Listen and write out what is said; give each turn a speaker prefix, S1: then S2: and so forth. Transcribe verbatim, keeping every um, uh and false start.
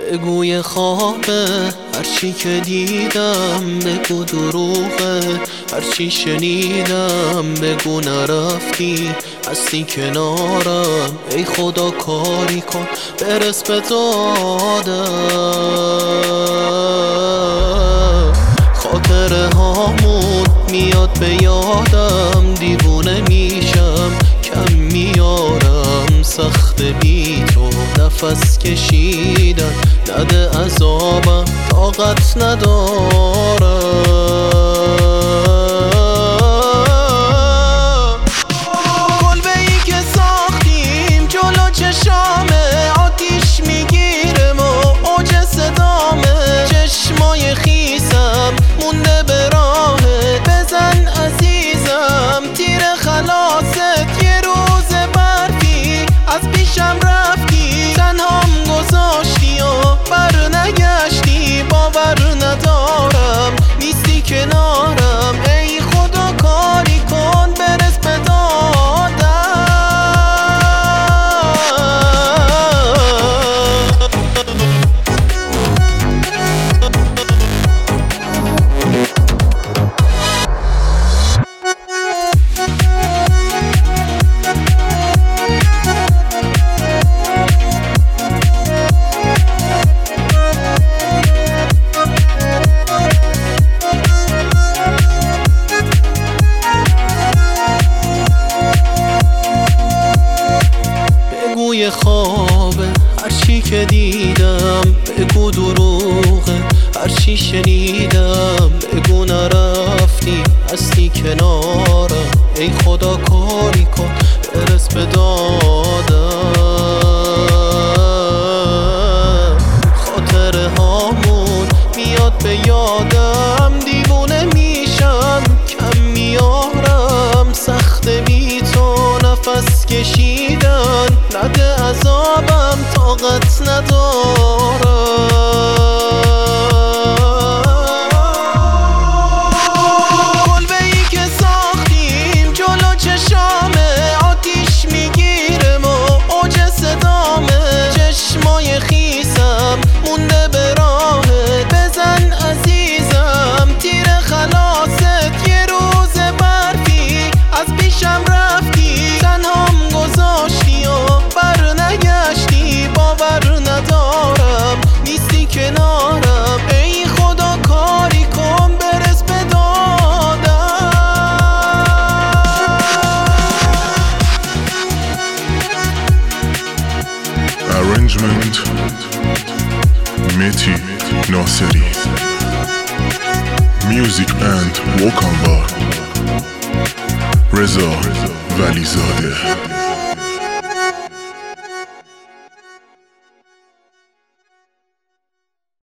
S1: بگوی خوابه هرچی که دیدم، بگو دروغه هرچی شنیدم، بگو نرفتی هستی کنارم. ای خدا کاری کن برس به دادم. خاطره هامون میاد به یادم، دیوونه میشم کم میارم. سخت بی تو نفس کشیدن، نده عذابم طاقت ندارم. کلبه ای که ساختیم جلو چشامه، آتیش میگیره و اوج صدامه. چشمای خیسم مونده به راهت، بزن عزیزم تیر خلاصت. یه روز برفی از پیشم رفتی، تنهام گذاشتی و بر نگشتی. باور ندارم نیستی کنارم، ای خدا کاری کن برس به دادم. بگوی خوابه هرچی که دیدم، بگو دروغه هرچی شنیدم، بگو نرفتی هستی کنارم. ای خدا کاری کن برس به دادم. خاطره هامون میاد به یادم، دیوونه میشم کم میارم. سخت بی تو نفس کشیدن، نده عذابم طاقت ندارم. کلبه ای که ساختیم جلو چشامه، آتیش میگیره و اوج صدامه. چشمای خیسم مونده به راهت، بزن عزیزم تیر خلاصت. یه روز برفی از پیشم رفتی، تنهام گذاشتی و بر نگشتی. باور ندارم نیستی کنارم، ای خدا کاری کن برس به دادم.
S2: Arrangement Meti Naseri. Music and vocal bar Reza Valizadeh.